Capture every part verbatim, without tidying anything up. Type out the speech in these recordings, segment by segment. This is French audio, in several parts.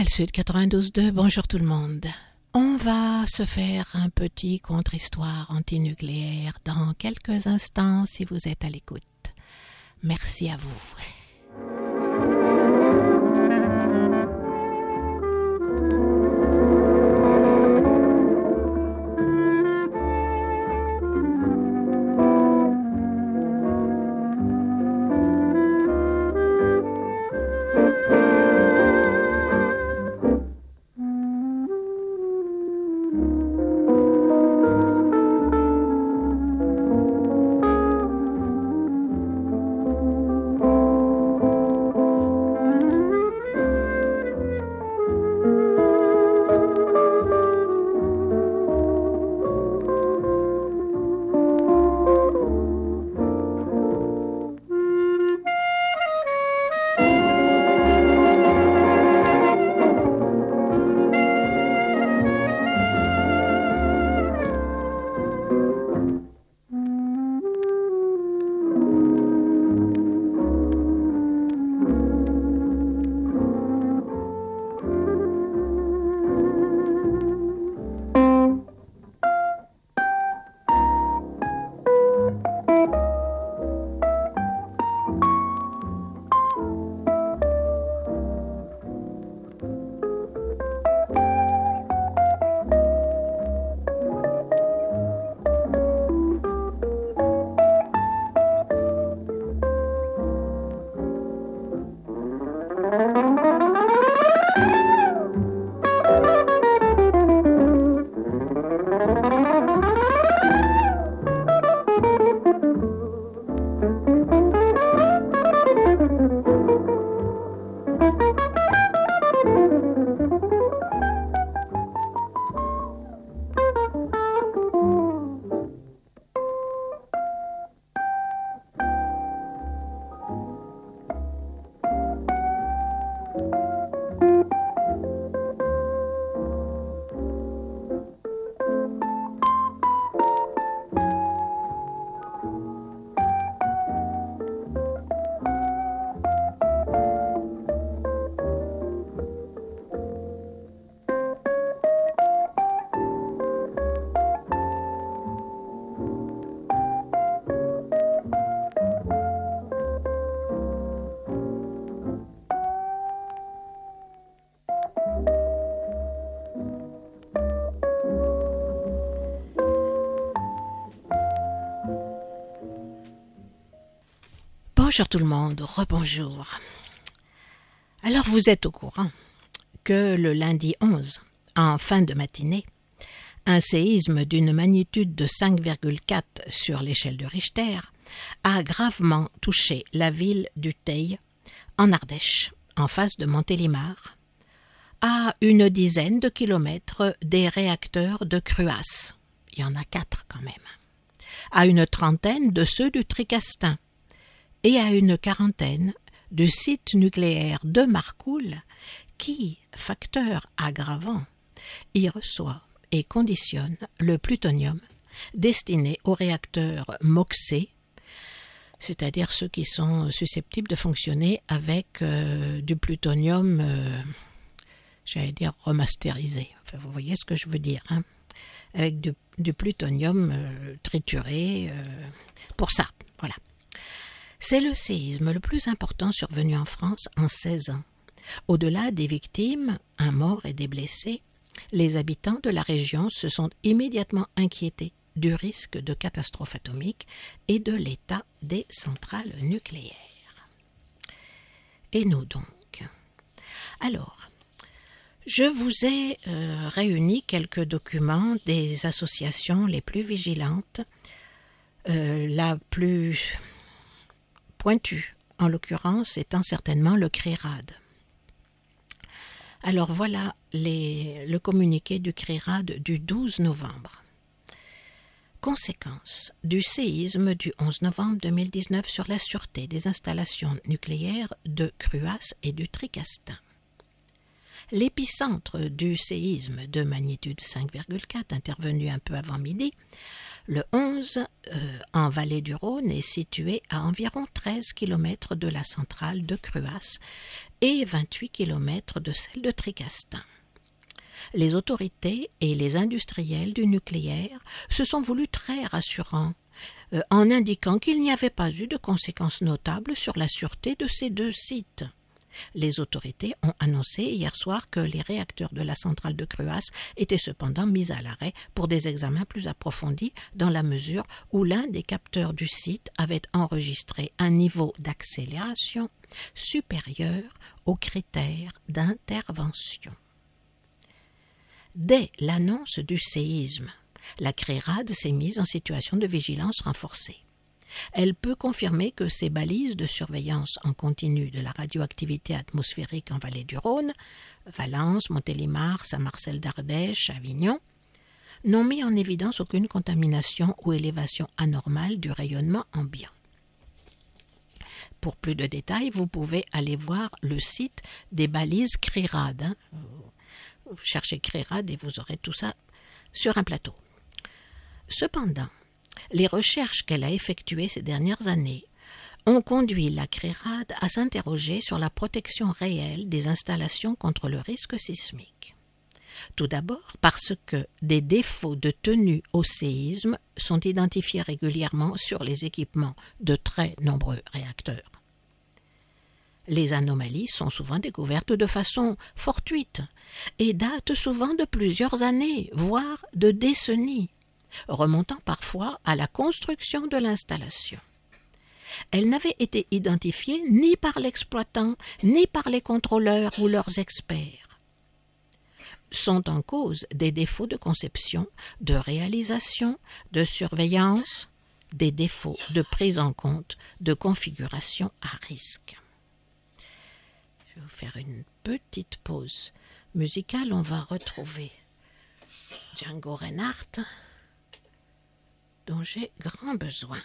Canal Sud quatre-vingt-douze point deux, bonjour tout le monde. On va se faire un petit contre-histoire antinucléaire dans quelques instants si vous êtes à l'écoute. Merci à vous. Bonjour tout le monde, rebonjour. Alors vous êtes au courant que le lundi onze, en fin de matinée, un séisme d'une magnitude de cinq virgule quatre sur l'échelle de Richter a gravement touché la ville du Teil, en Ardèche, en face de Montélimar, à une dizaine de kilomètres des réacteurs de Cruas, il y en a quatre quand même, à une trentaine de ceux du Tricastin, et à une quarantaine du site nucléaire de Marcoule qui, facteur aggravant, y reçoit et conditionne le plutonium destiné aux réacteurs MOXÉ, c'est-à-dire ceux qui sont susceptibles de fonctionner avec euh, du plutonium, euh, j'allais dire remasterisé. Enfin, vous voyez ce que je veux dire, hein, avec du, du plutonium euh, trituré euh, pour ça, voilà. C'est le séisme le plus important survenu en France en seize ans. Au-delà des victimes, un mort et des blessés, les habitants de la région se sont immédiatement inquiétés du risque de catastrophe atomique et de l'état des centrales nucléaires. Et nous donc? Alors, je vous ai euh, réuni quelques documents des associations les plus vigilantes, euh, la plus pointue, en l'occurrence étant certainement le CRIRAD. Alors voilà les, le communiqué du CRIRAD du douze novembre. Conséquences du séisme du onze novembre deux mille dix-neuf sur la sûreté des installations nucléaires de Cruas et du Tricastin. L'épicentre du séisme de magnitude cinq virgule quatre, intervenu un peu avant midi, Le onze, euh, en vallée du Rhône, est situé à environ treize kilomètres de la centrale de Cruas et vingt-huit kilomètres de celle de Tricastin. Les autorités et les industriels du nucléaire se sont voulus très rassurants euh, en indiquant qu'il n'y avait pas eu de conséquences notables sur la sûreté de ces deux sites. Les autorités ont annoncé hier soir que les réacteurs de la centrale de Cruas étaient cependant mis à l'arrêt pour des examens plus approfondis dans la mesure où l'un des capteurs du site avait enregistré un niveau d'accélération supérieur aux critères d'intervention. Dès l'annonce du séisme, la CRIRAD s'est mise en situation de vigilance renforcée. Elle peut confirmer que ces balises de surveillance en continu de la radioactivité atmosphérique en vallée du Rhône, Valence, Montélimar, Saint-Marcel d'Ardèche, Avignon, n'ont mis en évidence aucune contamination ou élévation anormale du rayonnement ambiant. Pour plus de détails, vous pouvez aller voir le site des balises CRIRAD. Hein. Vous cherchez CRIRAD et vous aurez tout ça sur un plateau. Cependant, les recherches qu'elle a effectuées ces dernières années ont conduit la CRIRAD à s'interroger sur la protection réelle des installations contre le risque sismique. Tout d'abord parce que des défauts de tenue au séisme sont identifiés régulièrement sur les équipements de très nombreux réacteurs. Les anomalies sont souvent découvertes de façon fortuite et datent souvent de plusieurs années, voire de décennies, remontant parfois à la construction de l'installation. Elles n'avaient été identifiées ni par l'exploitant, ni par les contrôleurs ou leurs experts. Sont en cause des défauts de conception, de réalisation, de surveillance, des défauts de prise en compte, de configuration à risque. Je vais vous faire une petite pause musicale. On va retrouver Django Reinhardt, dont j'ai grand besoin.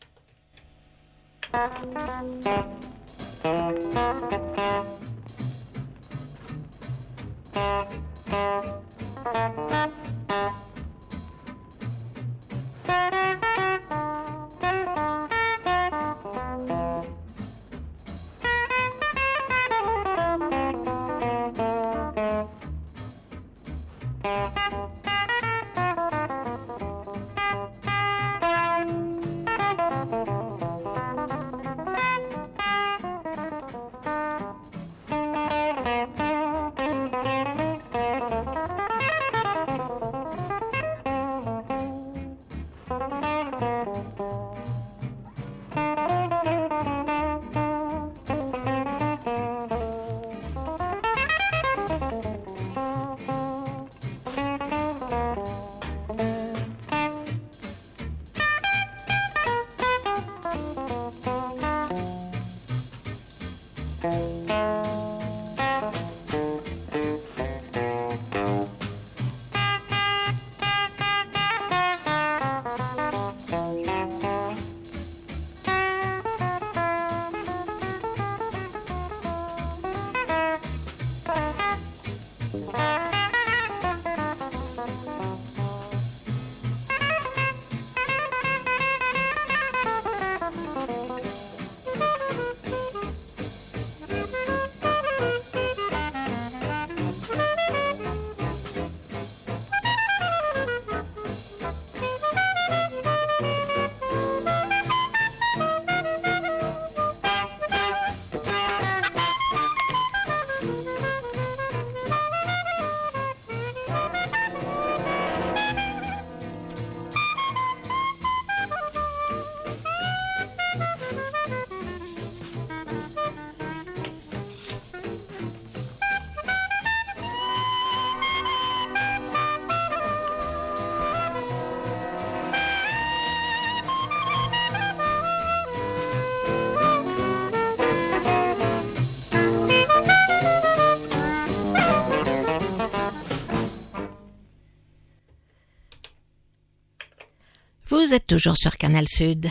Vous êtes toujours sur Canal Sud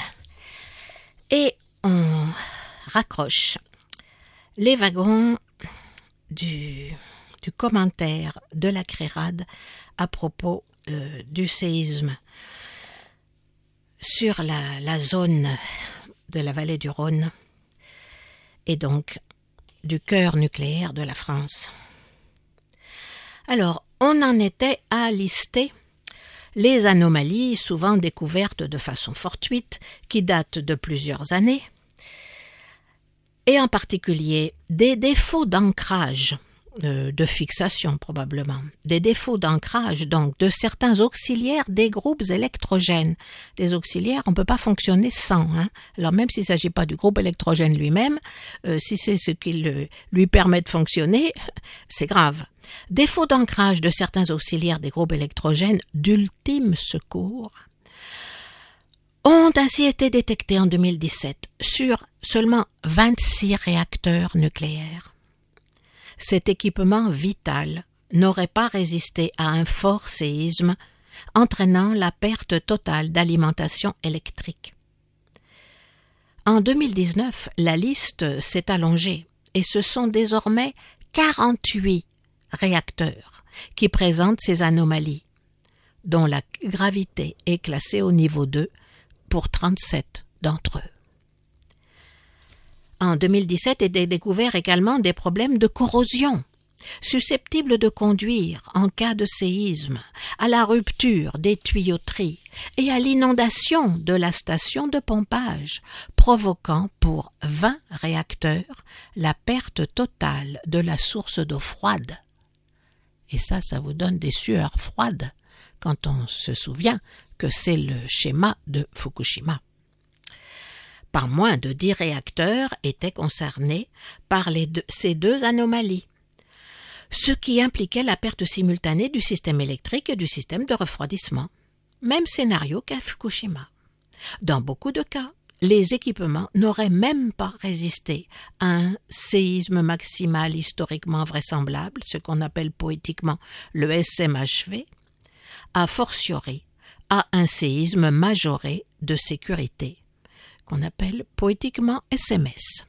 et on raccroche les wagons du, du commentaire de la CRIRAD à propos euh, du séisme sur la, la zone de la vallée du Rhône et donc du cœur nucléaire de la France. Alors, on en était à lister les anomalies souvent découvertes de façon fortuite qui datent de plusieurs années et en particulier des défauts d'ancrage, euh, de fixation probablement, des défauts d'ancrage donc de certains auxiliaires des groupes électrogènes. Les auxiliaires, on ne peut pas fonctionner sans. Hein. Alors même s'il ne s'agit pas du groupe électrogène lui-même, euh, si c'est ce qui le, lui permet de fonctionner, c'est grave. Défaut d'ancrage de certains auxiliaires des groupes électrogènes d'ultime secours ont ainsi été détectés en deux mille dix-sept sur seulement vingt-six réacteurs nucléaires. Cet équipement vital n'aurait pas résisté à un fort séisme entraînant la perte totale d'alimentation électrique. En deux mille dix-neuf, la liste s'est allongée et ce sont désormais quarante-huit réacteurs qui présentent ces anomalies, dont la gravité est classée au niveau deux pour trente-sept d'entre eux. En deux mille dix-sept étaient découverts également des problèmes de corrosion, susceptibles de conduire, en cas de séisme, à la rupture des tuyauteries et à l'inondation de la station de pompage, provoquant pour vingt réacteurs la perte totale de la source d'eau froide. Et ça, ça vous donne des sueurs froides quand on se souvient que c'est le schéma de Fukushima. Pas moins de dix réacteurs étaient concernés par les deux, ces deux anomalies, ce qui impliquait la perte simultanée du système électrique et du système de refroidissement. Même scénario qu'à Fukushima. Dans beaucoup de cas, les équipements n'auraient même pas résisté à un séisme maximal historiquement vraisemblable, ce qu'on appelle poétiquement le S M H V, a fortiori à un séisme majoré de sécurité, qu'on appelle poétiquement S M S.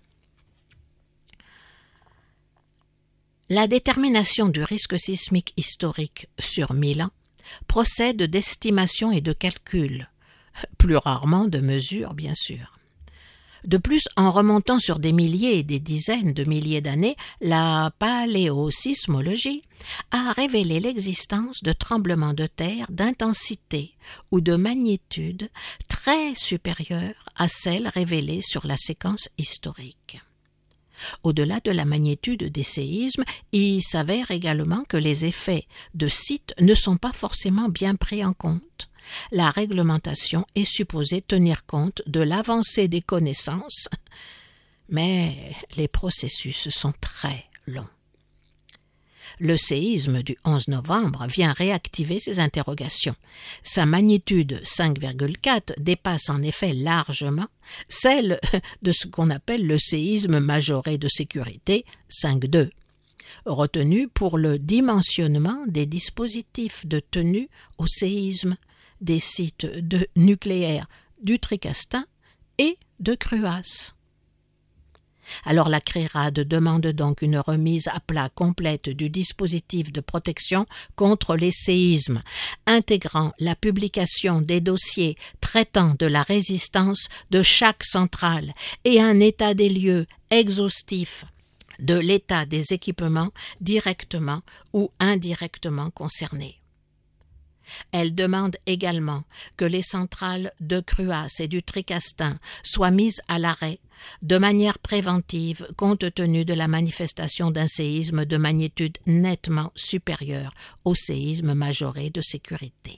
La détermination du risque sismique historique sur mille ans procède d'estimations et de calculs, plus rarement de mesures, bien sûr. De plus, en remontant sur des milliers et des dizaines de milliers d'années, la paléosismologie a révélé l'existence de tremblements de terre d'intensité ou de magnitude très supérieures à celles révélées sur la séquence historique. Au-delà de la magnitude des séismes, il s'avère également que les effets de site ne sont pas forcément bien pris en compte. La réglementation est supposée tenir compte de l'avancée des connaissances, mais les processus sont très longs. Le séisme du onze novembre vient réactiver ces interrogations. Sa magnitude cinq virgule quatre dépasse en effet largement celle de ce qu'on appelle le séisme majoré de sécurité cinq virgule deux, retenu pour le dimensionnement des dispositifs de tenue au séisme des sites de nucléaires du Tricastin et de Cruas. Alors la CRIRAD demande donc une remise à plat complète du dispositif de protection contre les séismes, intégrant la publication des dossiers traitant de la résistance de chaque centrale et un état des lieux exhaustif de l'état des équipements directement ou indirectement concernés. Elle demande également que les centrales de Cruas et du Tricastin soient mises à l'arrêt de manière préventive compte tenu de la manifestation d'un séisme de magnitude nettement supérieure au séisme majoré de sécurité.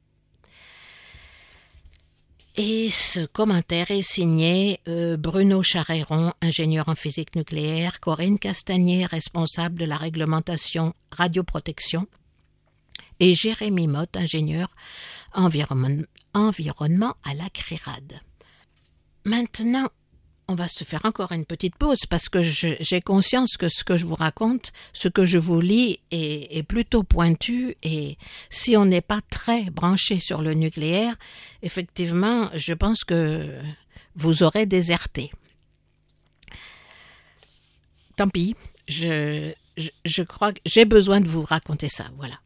Et ce commentaire est signé euh, Bruno Charéron, ingénieur en physique nucléaire, Corinne Castagnier, responsable de la réglementation radioprotection, et Jérémy Motte, ingénieur environnement, environnement à la CRIRAD. Maintenant, on va se faire encore une petite pause parce que je, j'ai conscience que ce que je vous raconte, ce que je vous lis est, est plutôt pointu et si on n'est pas très branché sur le nucléaire, effectivement, je pense que vous aurez déserté. Tant pis, je, je, je crois que j'ai besoin de vous raconter ça, voilà.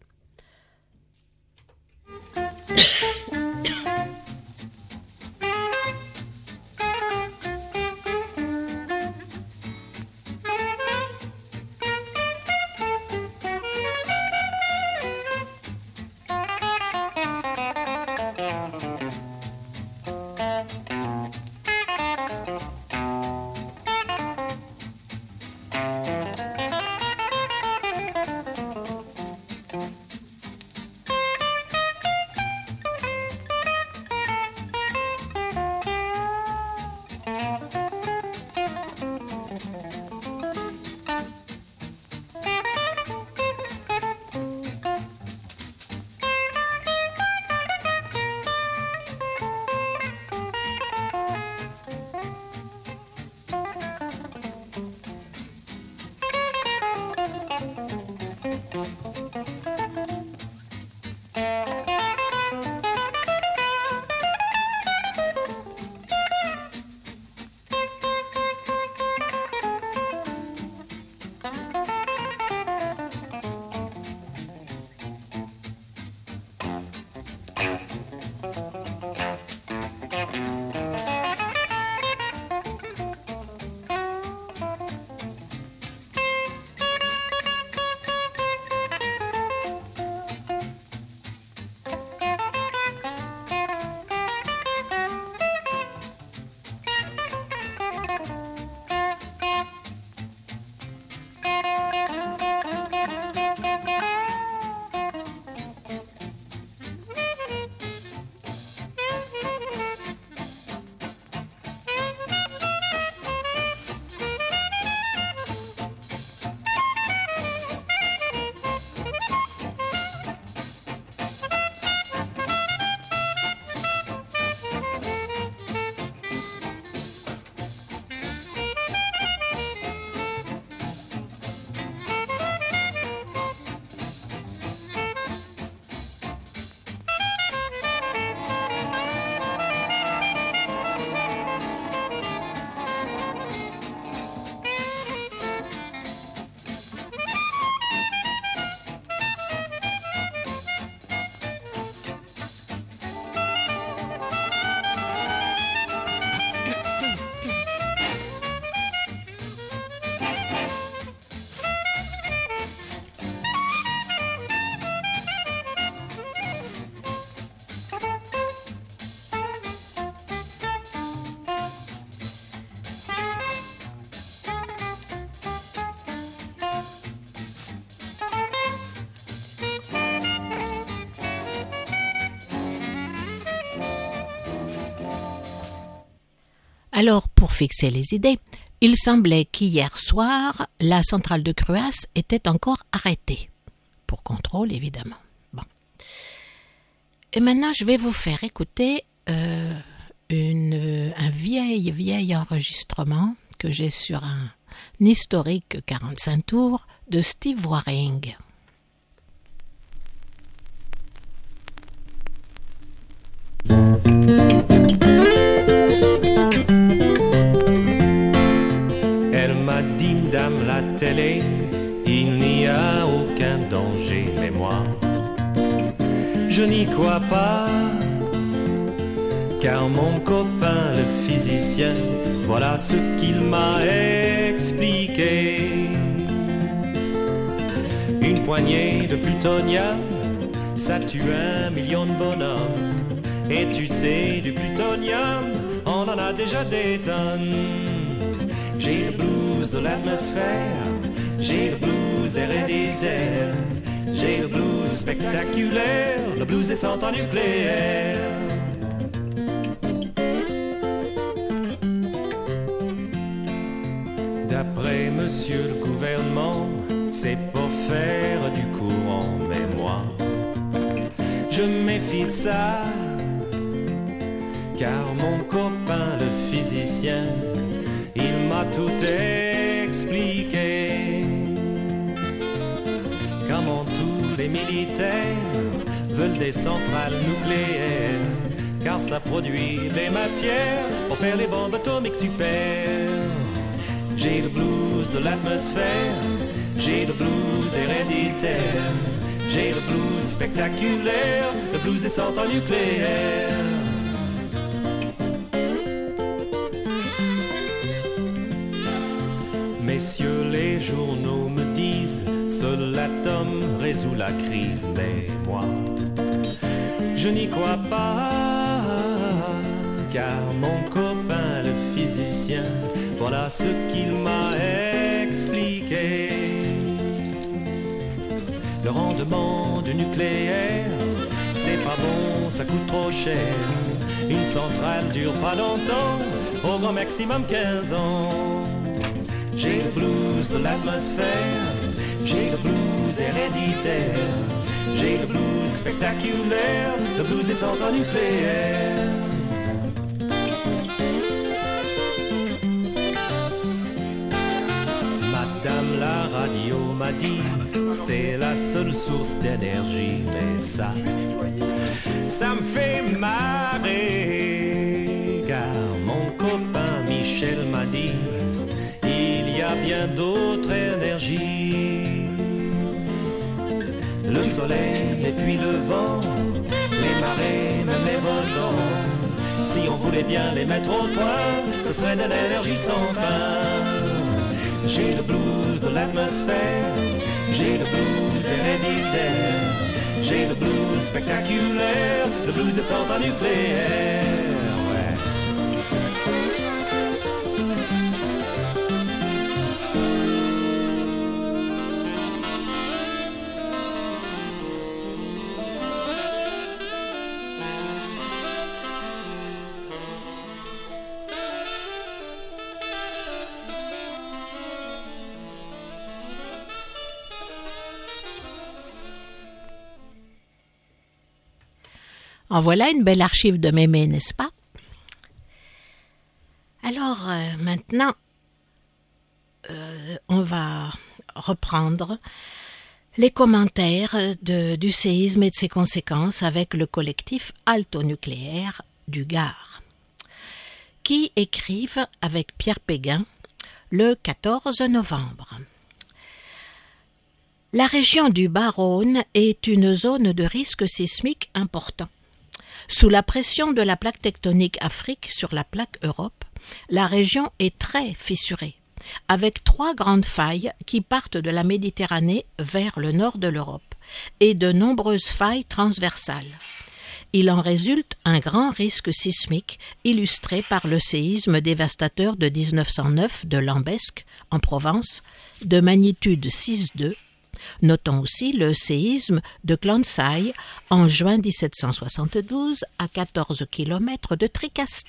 Alors, pour fixer les idées, il semblait qu'hier soir, la centrale de Cruas était encore arrêtée. Pour contrôle, évidemment. Bon. Et maintenant, je vais vous faire écouter euh, une, un vieil, vieil enregistrement que j'ai sur un, un historique quarante-cinq tours de Steve Waring. Elle m'a dit, dame la télé, il n'y a aucun danger, mais moi, je n'y crois pas, car mon copain le physicien, voilà ce qu'il m'a expliqué. Une poignée de plutonium, ça tue un million de bonhommes. Et tu sais, du plutonium, on en a déjà des tonnes. J'ai le blues de l'atmosphère, j'ai le blues héréditaire, j'ai le blues spectaculaire, le blues des centrales nucléaires. D'après monsieur le gouvernement, c'est pour faire du courant, mais moi, je me méfie de ça. Car mon copain le physicien, il m'a tout expliqué. Comment tous les militaires veulent des centrales nucléaires, car ça produit les matières pour faire les bombes atomiques super. J'ai le blues de l'atmosphère, j'ai le blues héréditaire, j'ai le blues spectaculaire, le blues des centrales nucléaires. Messieurs, les journaux me disent, seul l'atome résout la crise, mais moi, je n'y crois pas, car mon copain le physicien, voilà ce qu'il m'a expliqué. Le rendement du nucléaire, c'est pas bon, ça coûte trop cher. Une centrale dure pas longtemps, au grand maximum quinze ans. J'ai le blues de l'atmosphère, j'ai le blues héréditaire, j'ai le blues spectaculaire, le blues des centrales nucléaires. Madame la radio m'a dit, c'est la seule source d'énergie, mais ça, ça me fait marrer, car mon copain Michel m'a dit, il y a bien d'autres énergies. Le soleil et puis le vent, les marées, même les volcans. Si on voulait bien les mettre au point, ce serait de l'énergie sans fin. J'ai le blues de l'atmosphère, j'ai le blues héréditaire, j'ai le blues spectaculaire, le blues des centrales nucléaires. En voilà une belle archive de mémé, n'est-ce pas? Alors, euh, maintenant, euh, on va reprendre les commentaires de, du séisme et de ses conséquences avec le collectif Alto-Nucléaire du Gard, qui écrivent avec Pierre Péguin le quatorze novembre. La région du Bas-Rhône est une zone de risque sismique important. Sous la pression de la plaque tectonique Afrique sur la plaque Europe, la région est très fissurée, avec trois grandes failles qui partent de la Méditerranée vers le nord de l'Europe et de nombreuses failles transversales. Il en résulte un grand risque sismique illustré par le séisme dévastateur de dix-neuf cent neuf de Lambesc, en Provence, de magnitude six virgule deux. Notons aussi le séisme de Clonsay en juin dix-sept cent soixante-douze à quatorze kilomètres de Tricastin.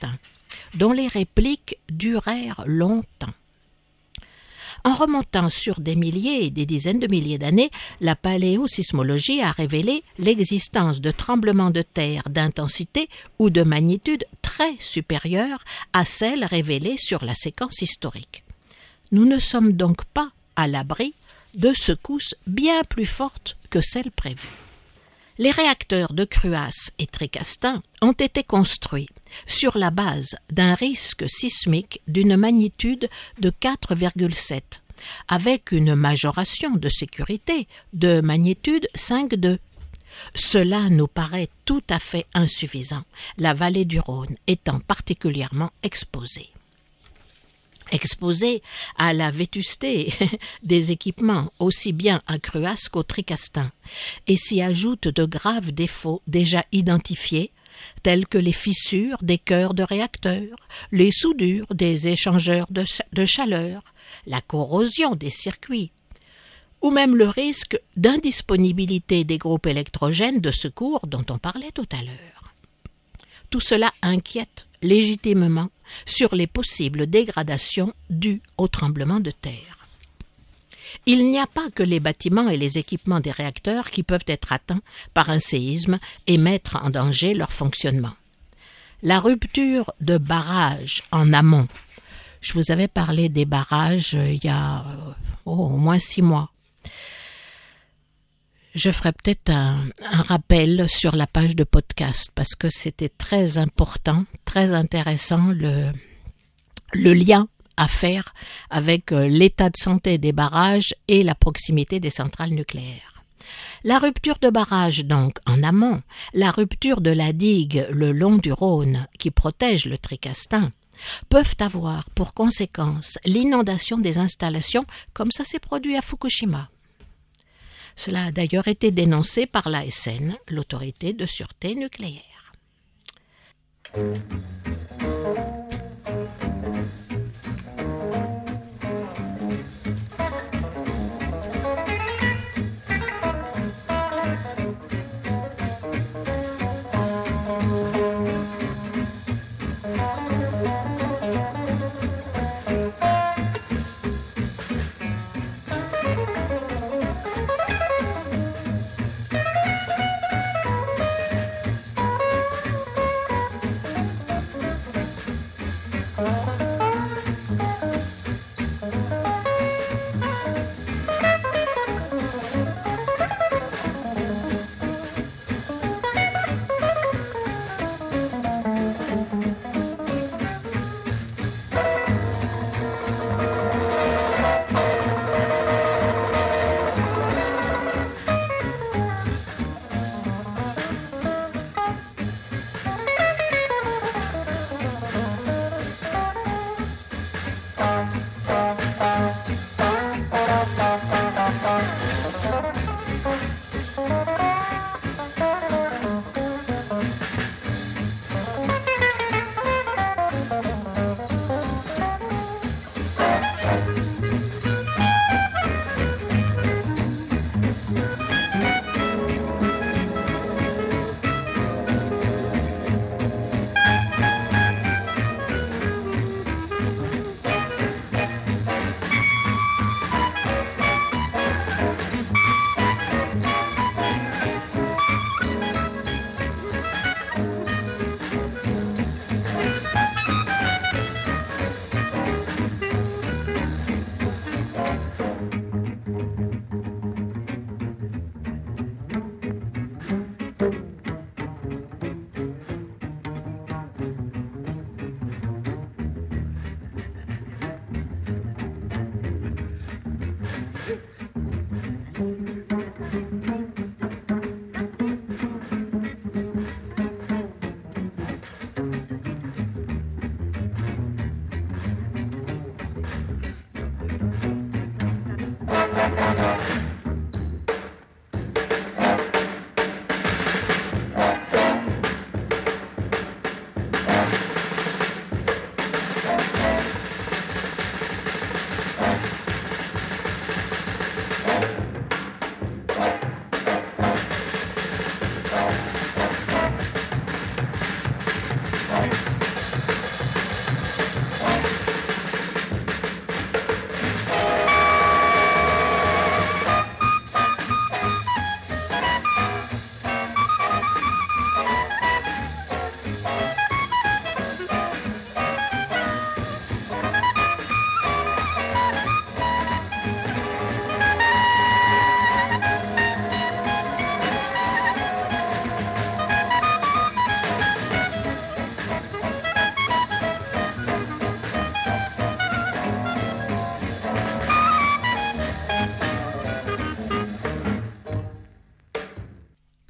dont les répliques durèrent longtemps. En remontant sur des milliers et des dizaines de milliers d'années, la paléosismologie a révélé l'existence de tremblements de terre d'intensité ou de magnitude très supérieure à celles révélées sur la séquence historique. Nous ne sommes donc pas à l'abri de secousses bien plus fortes que celles prévues. Les réacteurs de Cruas et Tricastin ont été construits sur la base d'un risque sismique d'une magnitude de quatre virgule sept, avec une majoration de sécurité de magnitude cinq virgule deux. Cela nous paraît tout à fait insuffisant, la vallée du Rhône étant particulièrement exposée. Exposée à la vétusté des équipements aussi bien à Cruas qu'au Tricastin, et s'y ajoutent de graves défauts déjà identifiés, tels que les fissures des cœurs de réacteurs, les soudures des échangeurs de, ch- de chaleur, la corrosion des circuits, ou même le risque d'indisponibilité des groupes électrogènes de secours dont on parlait tout à l'heure. Tout cela inquiète légitimement sur les possibles dégradations dues au tremblement de terre. Il n'y a pas que les bâtiments et les équipements des réacteurs qui peuvent être atteints par un séisme et mettre en danger leur fonctionnement. La rupture de barrages en amont. Je vous avais parlé des barrages il y a oh, au moins six mois. Je ferai peut-être un, un rappel sur la page de podcast parce que c'était très important, très intéressant le, le lien à faire avec l'état de santé des barrages et la proximité des centrales nucléaires. La rupture de barrage donc en amont, la rupture de la digue le long du Rhône qui protège le Tricastin, peuvent avoir pour conséquence l'inondation des installations comme ça s'est produit à Fukushima. Cela a d'ailleurs été dénoncé par l'A S N, l'autorité de sûreté nucléaire.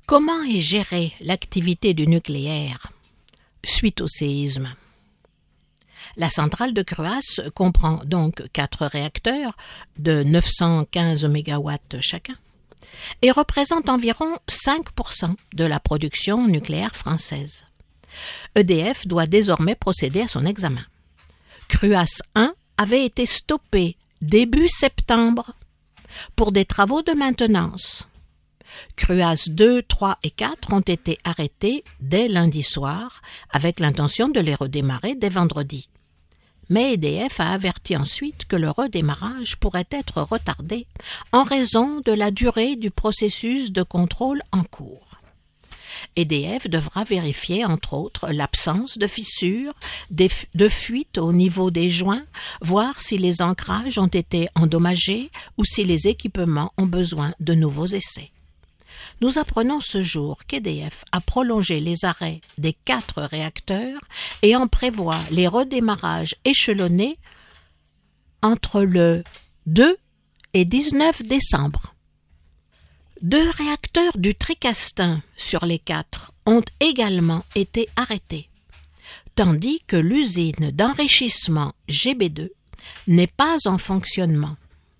Comment est gérée l'activité du nucléaire suite au séisme? La centrale de Cruas comprend donc quatre réacteurs de neuf cent quinze mégawatts chacun et représente environ cinq pour cent de la production nucléaire française. E D F doit désormais procéder à son examen. Cruas un avait été stoppé début septembre pour des travaux de maintenance. Cruas deux, trois et quatre ont été arrêtés dès lundi soir avec l'intention de les redémarrer dès vendredi. Mais E D F a averti ensuite que le redémarrage pourrait être retardé en raison de la durée du processus de contrôle en cours. E D F devra vérifier entre autres l'absence de fissures, de fuites au niveau des joints, voir si les ancrages ont été endommagés ou si les équipements ont besoin de nouveaux essais. Nous apprenons ce jour qu'E D F a prolongé les arrêts des quatre réacteurs et en prévoit les redémarrages échelonnés entre le deux et dix-neuf décembre. Deux réacteurs du Tricastin sur les quatre ont également été arrêtés, tandis que l'usine d'enrichissement G B deux n'est pas en fonctionnement.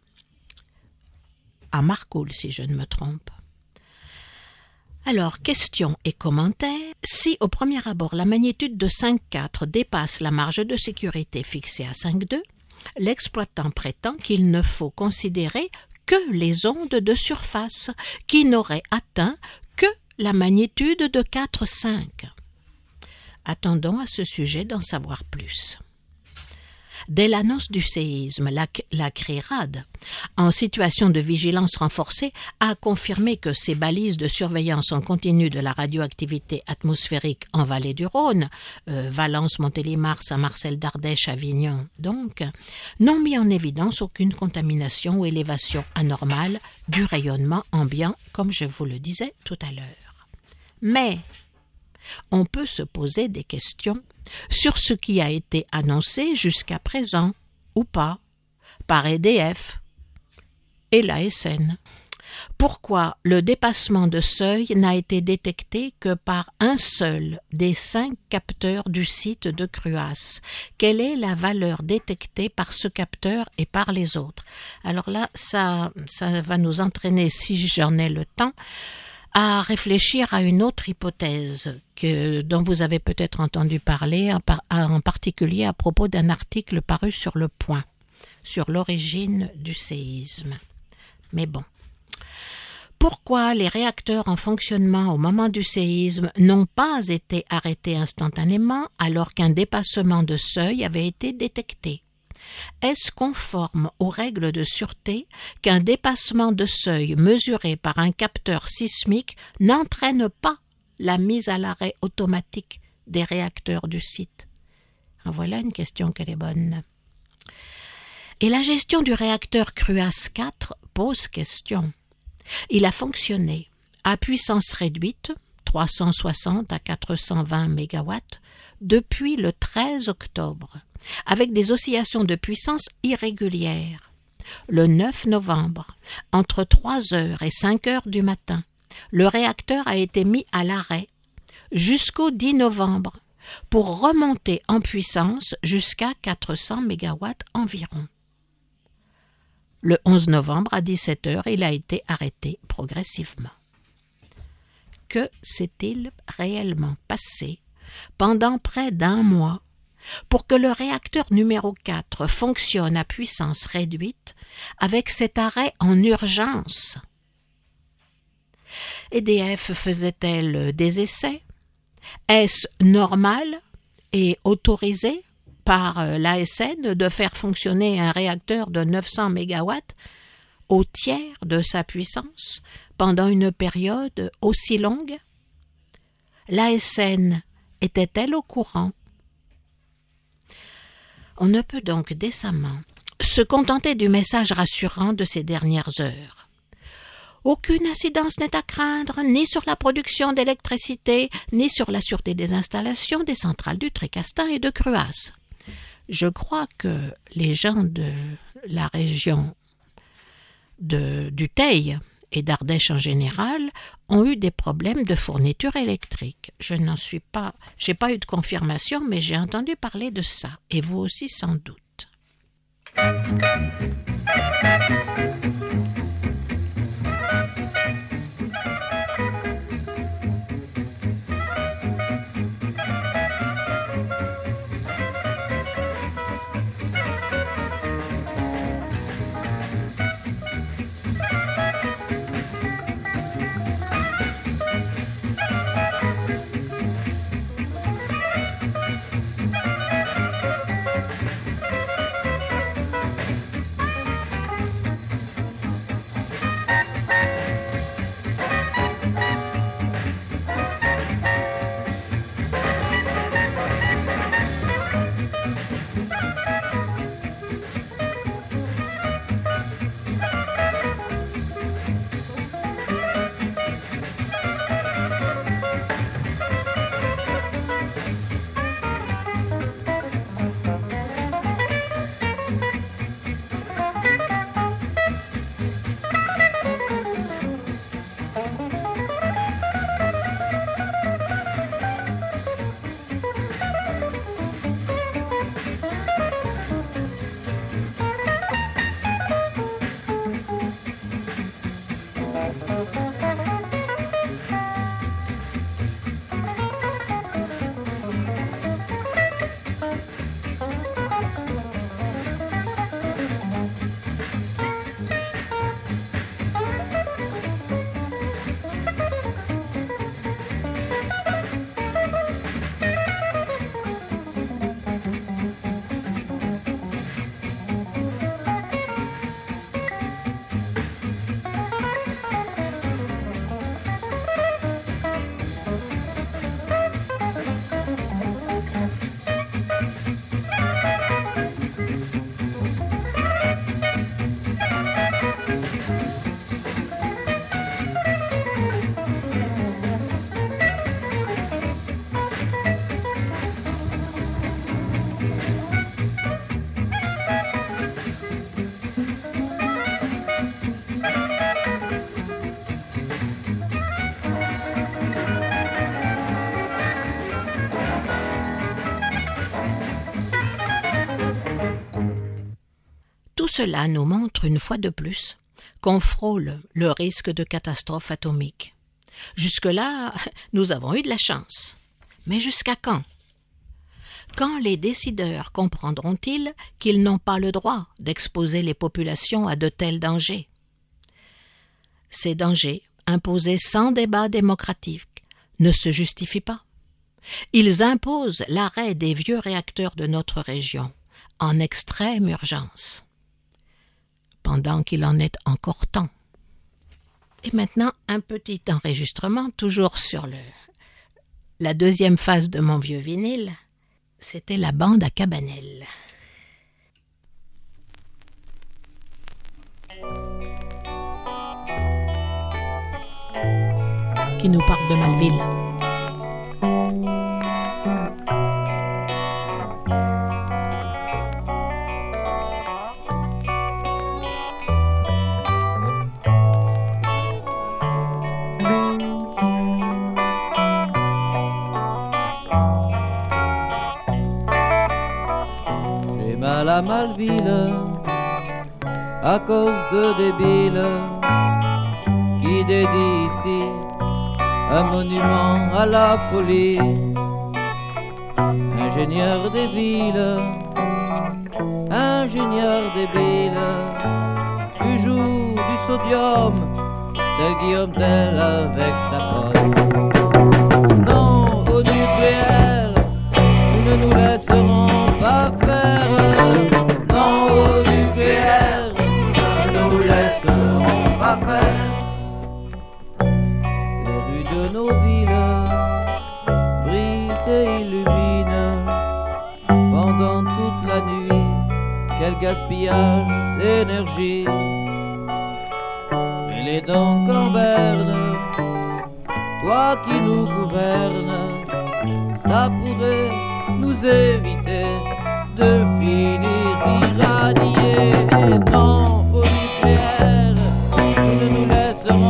À Marcoule, si je ne me trompe. Alors, questions et commentaires. Si au premier abord la magnitude de cinq virgule quatre dépasse la marge de sécurité fixée à cinq virgule deux, l'exploitant prétend qu'il ne faut considérer que les ondes de surface qui n'auraient atteint que la magnitude de quatre virgule cinq. Attendons à ce sujet d'en savoir plus. Dès l'annonce du séisme, la, la CRIRAD, en situation de vigilance renforcée, a confirmé que ses balises de surveillance en continu de la radioactivité atmosphérique en vallée du Rhône, euh, Valence, Montélimar, Saint-Marcel d'Ardèche, Avignon, donc, n'ont mis en évidence aucune contamination ou élévation anormale du rayonnement ambiant, comme je vous le disais tout à l'heure. Mais on peut se poser des questions sur ce qui a été annoncé jusqu'à présent, ou pas, par E D F et l'A S N. Pourquoi le dépassement de seuil n'a été détecté que par un seul des cinq capteurs du site de Cruas? Quelle est la valeur détectée par ce capteur et par les autres? Alors là, ça, ça va nous entraîner, si j'en ai le temps, à réfléchir à une autre hypothèse que, dont vous avez peut-être entendu parler, en, par, en particulier à propos d'un article paru sur Le Point, sur l'origine du séisme. Mais bon. Pourquoi les réacteurs en fonctionnement au moment du séisme n'ont pas été arrêtés instantanément alors qu'un dépassement de seuil avait été détecté? Est-ce conforme aux règles de sûreté qu'un dépassement de seuil mesuré par un capteur sismique n'entraîne pas la mise à l'arrêt automatique des réacteurs du site? En voilà une question qu'elle est bonne. Et la gestion du réacteur Cruas quatre pose question. Il a fonctionné à puissance réduite, trois cent soixante à quatre cent vingt mégawatts, depuis le treize octobre, avec des oscillations de puissance irrégulières. Le neuf novembre, entre trois heures et cinq heures du matin, le réacteur a été mis à l'arrêt jusqu'au dix novembre pour remonter en puissance jusqu'à quatre cents mégawatts environ. Le onze novembre à dix-sept heures, il a été arrêté progressivement. Que s'est-il réellement passé pendant près d'un mois pour que le réacteur numéro quatre fonctionne à puissance réduite avec cet arrêt en urgence? E D F faisait-elle des essais? Est-ce normal et autorisé par l'A S N de faire fonctionner un réacteur de neuf cents mégawatts au tiers de sa puissance pendant une période aussi longue? L'A S N était-elle au courant? On ne peut donc décemment se contenter du message rassurant de ces dernières heures. Aucune incidence n'est à craindre, ni sur la production d'électricité, ni sur la sûreté des installations des centrales du Tricastin et de Cruas. Je crois que les gens de la région de, du Teil et d'Ardèche en général ont eu des problèmes de fourniture électrique. Je n'en suis pas, j'ai pas eu de confirmation, mais j'ai entendu parler de ça, et vous aussi sans doute. Tout cela nous montre une fois de plus qu'on frôle le risque de catastrophe atomique. Jusque-là, nous avons eu de la chance. Mais jusqu'à quand? Quand les décideurs comprendront-ils qu'ils n'ont pas le droit d'exposer les populations à de tels dangers? Ces dangers, imposés sans débat démocratique, ne se justifient pas. Ils imposent l'arrêt des vieux réacteurs de notre région, en extrême urgence, pendant qu'il en est encore temps. Et maintenant, un petit enregistrement, toujours sur le, la deuxième phase de mon vieux vinyle. C'était la bande à Cabanel. Qui nous parle de Malville. À Malville, à cause de débiles qui dédient ici un monument à la folie. Ingénieur des villes, ingénieur débile, tu joues du sodium, tel Guillaume Tell avec sa pomme. Non au nucléaire, nous ne nous laisserons pas faire. Non au nucléaire, nous ne nous laisserons pas faire. Les rues de nos villes brillent et illuminent pendant toute la nuit. Quel gaspillage d'énergie. Mets-les donc en berne, toi qui nous gouvernes, ça pourrait nous éviter de finir irradiés. Non au nucléaire, nous ne nous laisserons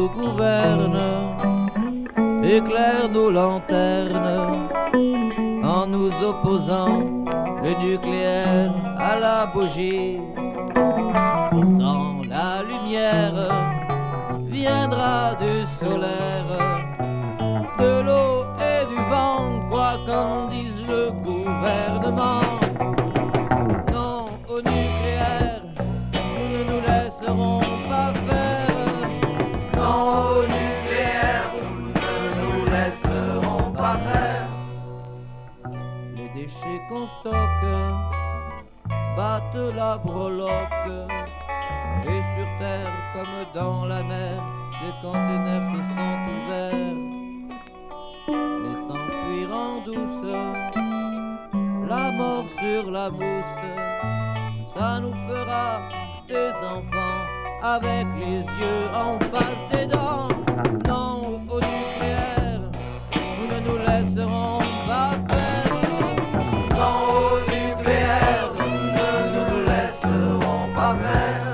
gouverne, éclaire nos lanternes, en nous opposant le nucléaire à la bougie. Pourtant la lumière viendra du solaire, de l'eau et du vent, quoi qu'en dise le gouvernement. Non au nucléaire, nous ne nous laisserons pas faire. Non au nucléaire, nous ne nous laisserons pas faire. Les déchets qu'on stocke battent la breloque, et sur terre comme dans la mer, des containers se sont ouverts, laissant fuir en douce la mort sur la mousse. Ça nous fera des enfants avec les yeux en face des dents. Non au nucléaire, nous ne nous laisserons pas faire. Non au nucléaire, nous ne nous laisserons pas faire.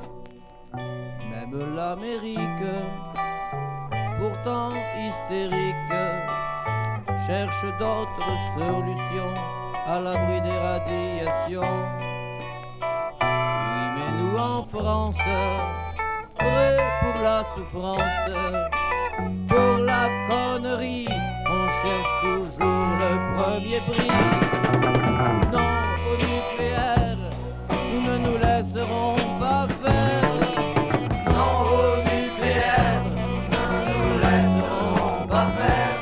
Même l'Amérique, pourtant hystérique, cherche d'autres solutions à l'abri des radiations. Oui, mais nous en France, prêts pour la souffrance, pour la connerie, on cherche toujours le premier prix. Non au nucléaire, nous ne nous laisserons pas faire. Non au nucléaire, nous ne nous laisserons pas faire.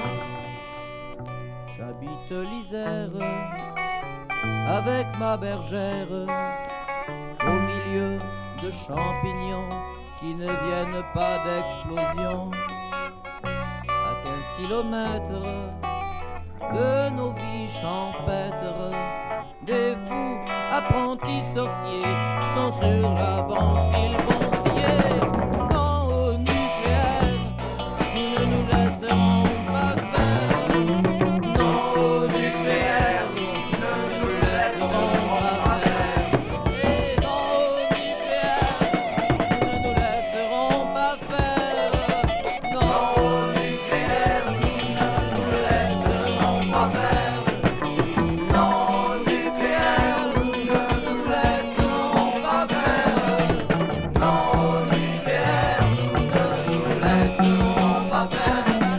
J'habite l'Isère avec ma bergère, au milieu de champignons qui ne viennent pas d'explosion. À quinze kilomètres de nos vies champêtres, des fous apprentis sorciers sont sur la branche qu'ils vont scier. Non au nucléaire, nous ne nous laisserons pas faire. Non au nucléaire, nous ne nous laisserons pas faire. Et non au nucléaire, nous ne nous laisserons pas faire. Non au nucléaire, nous ne nous laisserons pas faire. Non au nucléaire, nous ne nous laisserons pas faire. Non au nucléaire, nous ne nous laisserons pas faire.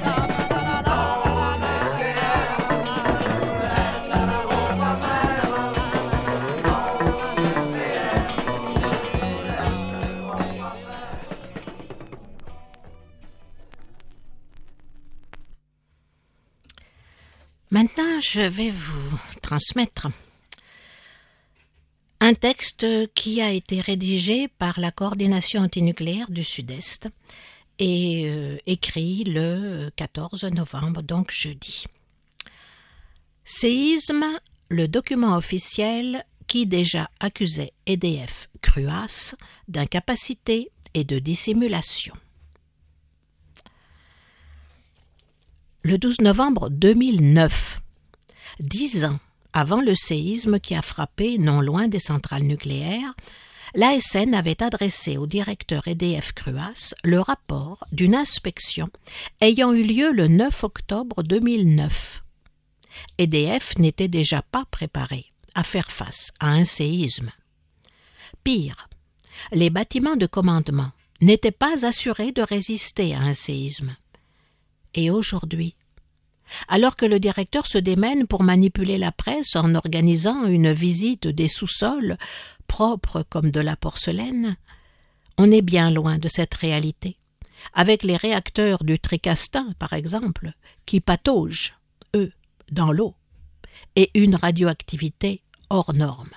Maintenant, je vais vous transmettre un texte qui a été rédigé par la coordination antinucléaire du Sud-Est et euh, écrit le quatorze novembre, donc jeudi. Séisme, le document officiel qui déjà accusait E D F Cruas d'incapacité et de dissimulation. Le douze novembre deux mille neuf, dix ans avant le séisme qui a frappé non loin des centrales nucléaires, l'A S N avait adressé au directeur E D F Cruas le rapport d'une inspection ayant eu lieu le neuf octobre deux mille neuf. E D F n'était déjà pas préparé à faire face à un séisme. Pire, les bâtiments de commandement n'étaient pas assurés de résister à un séisme. Et aujourd'hui, alors que le directeur se démène pour manipuler la presse en organisant une visite des sous-sols propres comme de la porcelaine, on est bien loin de cette réalité, avec les réacteurs du Tricastin, par exemple, qui pataugent, eux, dans l'eau, et une radioactivité hors norme.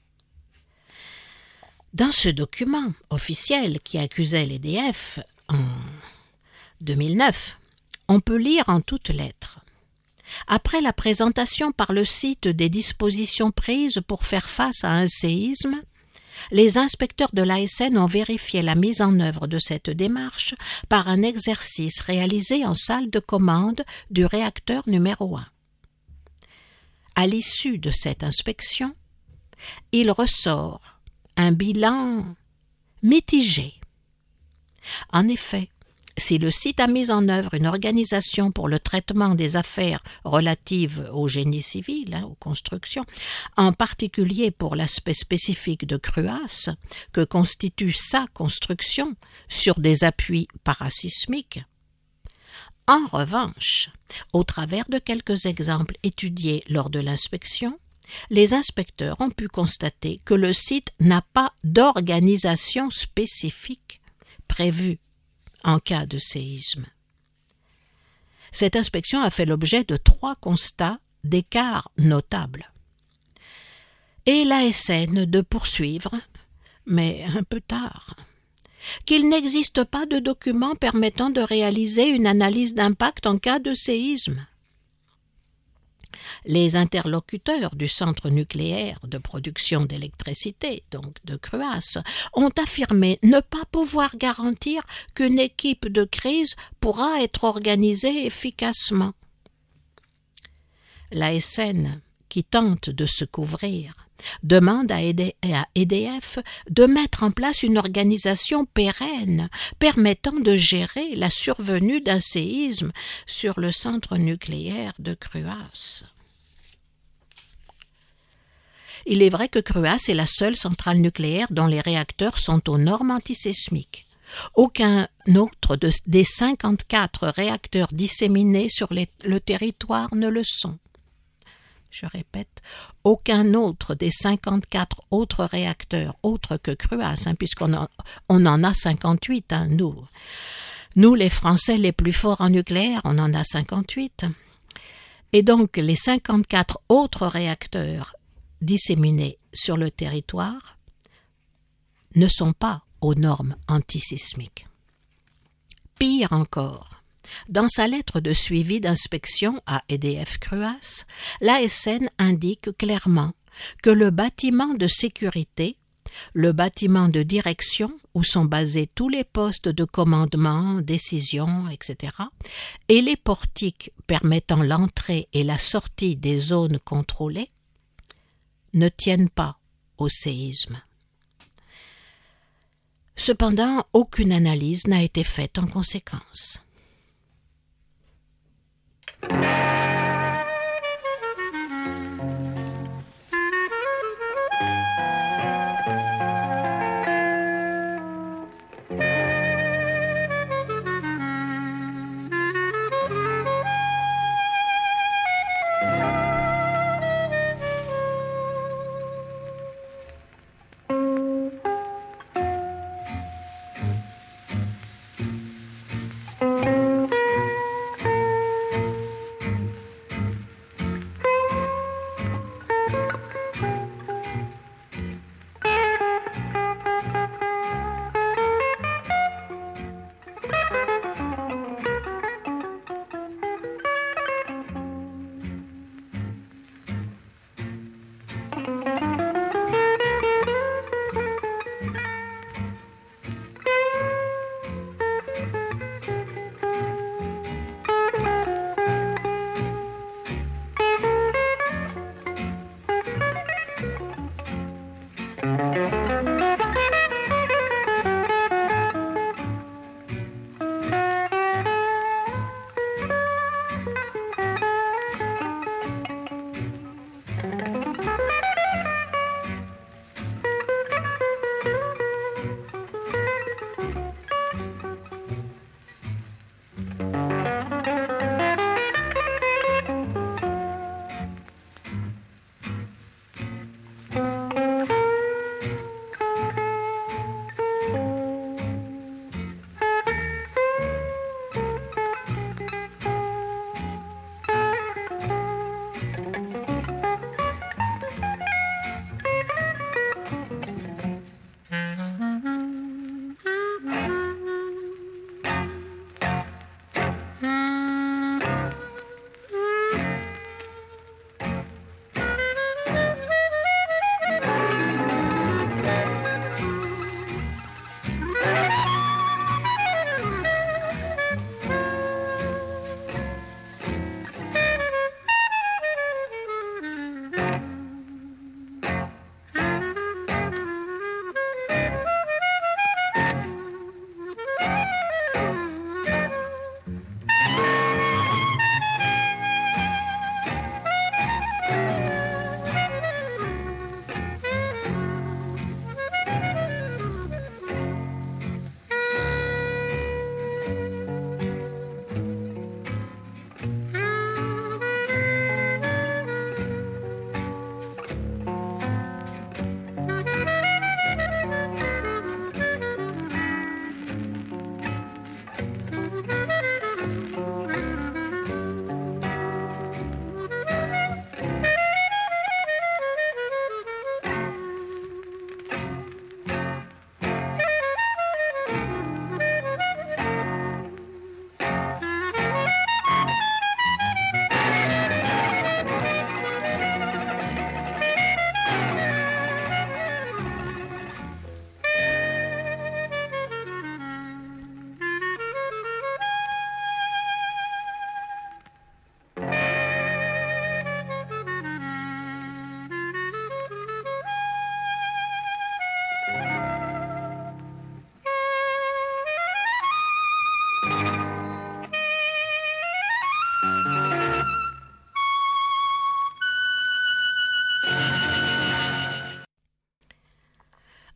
Dans ce document officiel qui accusait l'E D F en deux mille neuf, on peut lire en toutes lettres. Après la présentation par le site des dispositions prises pour faire face à un séisme, les inspecteurs de l'A S N ont vérifié la mise en œuvre de cette démarche par un exercice réalisé en salle de commande du réacteur numéro un. À l'issue de cette inspection, il ressort un bilan mitigé. En effet, Si le site a mis en œuvre une organisation pour le traitement des affaires relatives au génie civil, hein, aux constructions, en particulier pour l'aspect spécifique de Cruas, que constitue sa construction sur des appuis parasismiques, en revanche, au travers de quelques exemples étudiés lors de l'inspection, les inspecteurs ont pu constater que le site n'a pas d'organisation spécifique prévue en cas de séisme. Cette inspection a fait l'objet de trois constats d'écart notables. Et l'A S N de poursuivre, mais un peu tard, qu'il n'existe pas de document permettant de réaliser une analyse d'impact en cas de séisme. Les interlocuteurs du centre nucléaire de production d'électricité, donc de Cruas, ont affirmé ne pas pouvoir garantir qu'une équipe de crise pourra être organisée efficacement. L'A S N, qui tente de se couvrir, demande à E D F de mettre en place une organisation pérenne permettant de gérer la survenue d'un séisme sur le centre nucléaire de Cruas. Il est vrai que Cruas est la seule centrale nucléaire dont les réacteurs sont aux normes antisismiques. Aucun autre de, des cinquante-quatre réacteurs disséminés sur les, le territoire ne le sont. Je répète, aucun autre des cinquante-quatre autres réacteurs, autres que Cruas, hein, puisqu'on en, on en a cinquante-huit, hein, nous. Nous, les Français les plus forts en nucléaire, on en a cinquante-huit. Et donc, les cinquante-quatre autres réacteurs disséminés sur le territoire ne sont pas aux normes antisismiques. Pire encore, dans sa lettre de suivi d'inspection à E D F Cruas, l'A S N indique clairement que le bâtiment de sécurité, le bâtiment de direction où sont basés tous les postes de commandement, décision, et cetera, et les portiques permettant l'entrée et la sortie des zones contrôlées, ne tiennent pas au séisme. Cependant, aucune analyse n'a été faite en conséquence.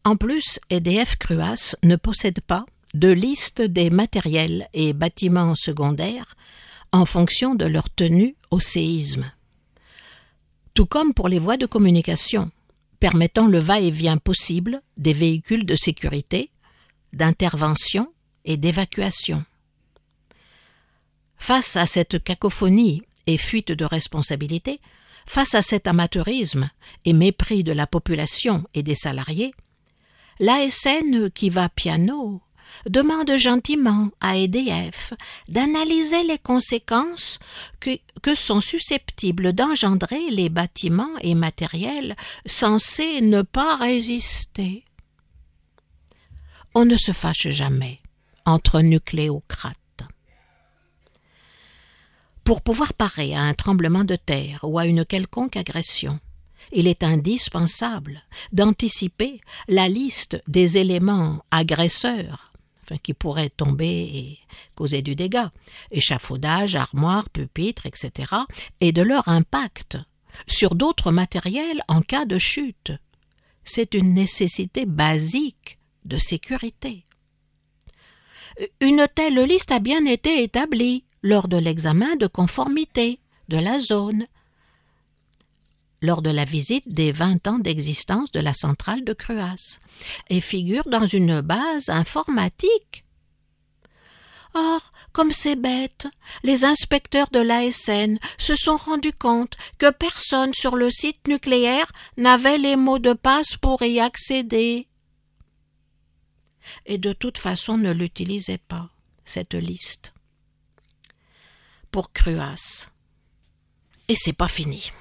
En plus, E D F Cruas ne possède pas de liste des matériels et bâtiments secondaires en fonction de leur tenue au séisme. Tout comme pour les voies de communication, permettant le va-et-vient possible des véhicules de sécurité, d'intervention et d'évacuation. Face à cette cacophonie et fuite de responsabilité, face à cet amateurisme et mépris de la population et des salariés, l'A S N qui va piano demande gentiment à E D F d'analyser les conséquences que, que sont susceptibles d'engendrer les bâtiments et matériels censés ne pas résister. On ne se fâche jamais entre nucléocrates. Pour pouvoir parer à un tremblement de terre ou à une quelconque agression, il est indispensable d'anticiper la liste des éléments agresseurs enfin, qui pourraient tomber et causer du dégât, échafaudage, armoire, pupitre, et cetera, et de leur impact sur d'autres matériels en cas de chute. C'est une nécessité basique de sécurité. Une telle liste a bien été établie lors de l'examen de conformité de la zone, lors de la visite des vingt ans d'existence de la centrale de Cruas, et figure dans une base informatique. Or, comme c'est bête, les inspecteurs de l'A S N se sont rendus compte que personne sur le site nucléaire n'avait les mots de passe pour y accéder. Et de toute façon ne l'utilisait pas, cette liste. Pour Cruas. Et c'est pas fini.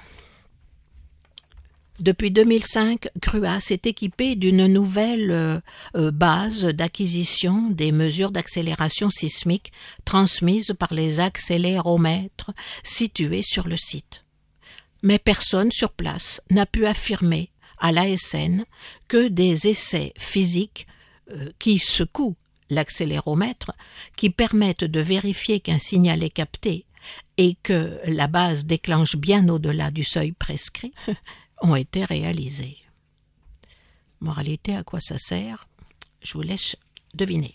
Depuis deux mille cinq, Cruas est équipé d'une nouvelle euh, base d'acquisition des mesures d'accélération sismique transmises par les accéléromètres situés sur le site. Mais personne sur place n'a pu affirmer à l'A S N que des essais physiques euh, qui secouent l'accéléromètre, qui permettent de vérifier qu'un signal est capté et que la base déclenche bien au-delà du seuil prescrit, ont été réalisés. Moralité, à quoi ça sert? Je vous laisse deviner.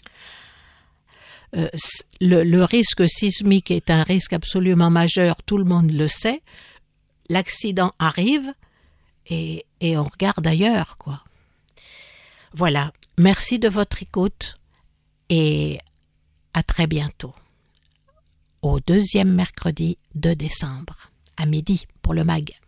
Euh, le, le risque sismique est un risque absolument majeur, tout le monde le sait. L'accident arrive et, et on regarde ailleurs, quoi. Voilà, merci de votre écoute et à très bientôt. Au deuxième mercredi de décembre, à midi pour le M A G.